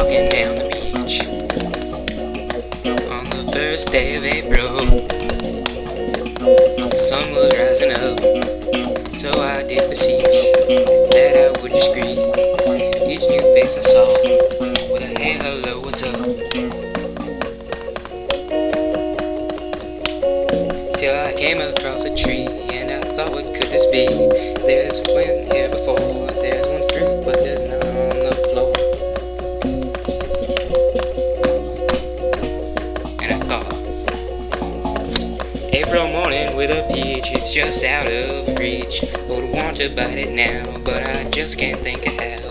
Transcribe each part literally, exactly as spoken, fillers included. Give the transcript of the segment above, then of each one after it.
walking down the beach on the first day of April. The sun was rising up, so I did beseech that I would just greet each new face I saw with a hey, hello, what's up? Till I came across a tree and I thought, what could this be? There's one here before, there's one fruit, but there's none on the floor. And I thought, April morning with a peach, it's just out of reach. Would want to bite it now, but I just can't think of how.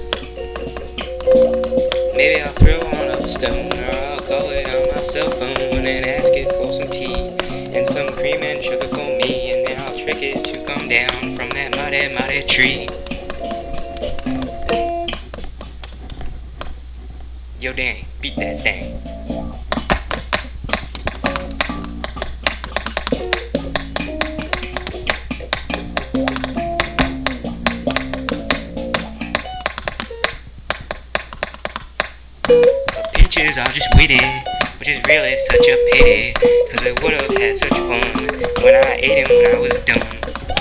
Maybe I'll throw on up a stone, or I'll call it on my cell phone and ask it for some tea and some cream and sugar for me, and then I'll trick it to come down from that mighty, mighty tree. Yo, Danny, beat that thing. The peaches are just waiting, which is really such a pity, cause I would've had such fun when I ate them when I was done.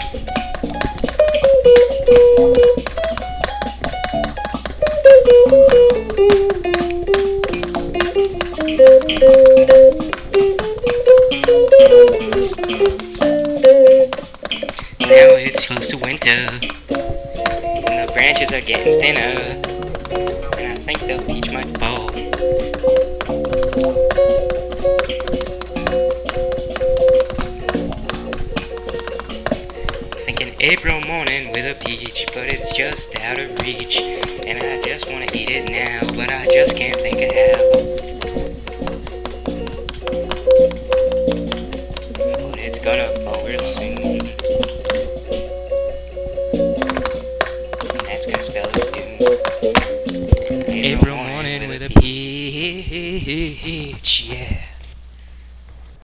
Now it's close to winter, and the branches are getting thinner, and I think the peach might fall. Thinking April morning with a peach, but it's just out of reach, and I just wanna eat it now, but I just can't think of how. But it's gonna fall real soon. That's gonna spell its doom. April morning with a peach.